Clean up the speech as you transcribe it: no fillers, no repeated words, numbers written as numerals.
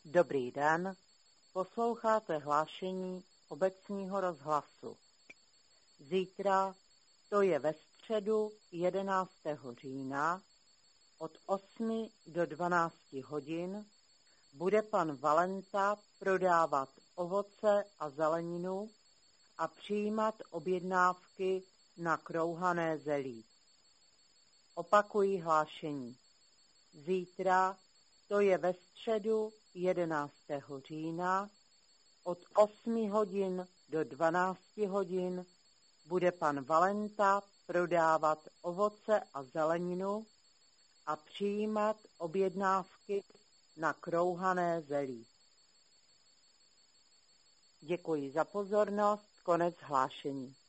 Dobrý den, posloucháte hlášení obecního rozhlasu. Zítra, to je ve středu 11. října, od 8 do 12 hodin, bude pan Valenta prodávat ovoce a zeleninu a přijímat objednávky na krouhané zelí. Opakuji hlášení. Zítra, to je ve středu 11. října, od 8 hodin do 12 hodin bude pan Valenta prodávat ovoce a zeleninu a přijímat objednávky na krouhané zelí. Děkuji za pozornost, konec hlášení.